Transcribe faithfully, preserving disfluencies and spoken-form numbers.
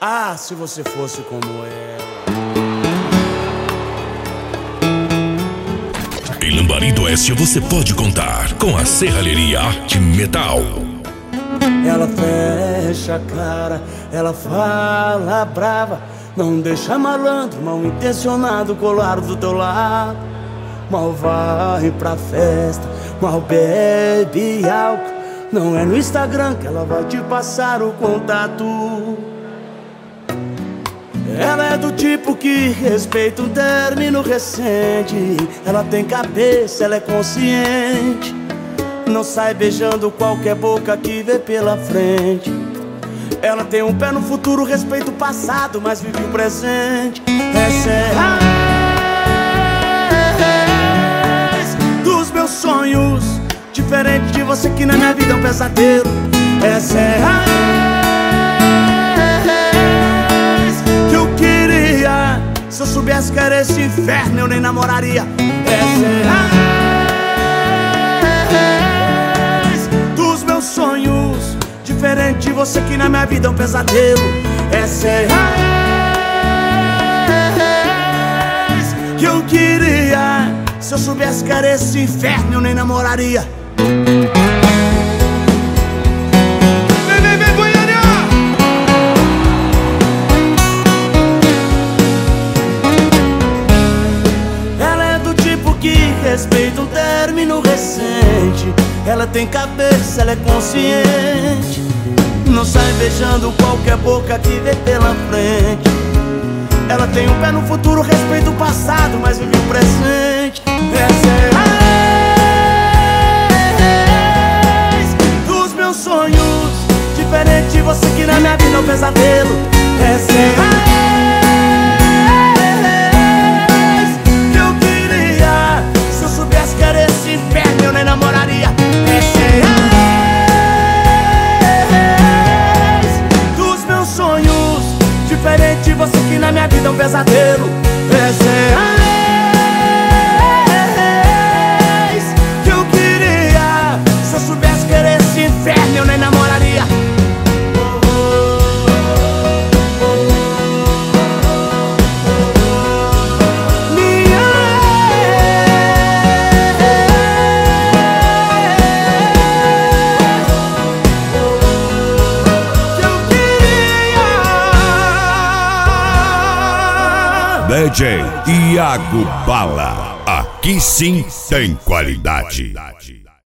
Ah, se você fosse como ela. Em Lambari do Oeste você pode contar com a Serralheria Arte Metal. Ela fecha a cara, ela fala brava, não deixa malandro, mal intencionado colar do teu lado. Mal vai pra festa, mal bebe álcool. Não é no Instagram que ela vai te passar o contato. Ela é do tipo que respeita um término recente. Ela tem cabeça, ela é consciente. Não sai beijando qualquer boca que vê pela frente. Ela tem um pé no futuro, respeita o passado, mas vive o presente. Essa é a raiz dos meus sonhos, diferente de você que na minha vida é um pesadelo. Essa é a raiz que eu queria. Se eu soubesse que era esse inferno, eu nem namoraria. Essa é a raiz dos meus sonhos, diferente de você que na minha vida é um pesadelo. Essa é a raiz que eu queria. Se eu soubesse que era esse inferno, eu nem namoraria. Vem, vem, vem, Goiânia! Ela é do tipo que respeita um término recente. Ela tem cabeça, ela é consciente. Não sai beijando qualquer boca que vê pela frente. Ela tem um pé no futuro, respeita o passado, mas vive o presente. Essa é a raiz dos meus sonhos, diferente de você que na minha vida é um pesadelo. Essa é a raiz que eu queria. Se eu soubesse que era esse inferno, eu nem namoraria. Essa é a raiz dos meus sonhos, diferente de você que na minha vida é um pesadelo. Essa é a raiz que eu queria. Se eu soubesse que era esse inferno, eu nem namoraria. Minha ex, que eu queria. D J Iago Bala. Aqui sim tem qualidade.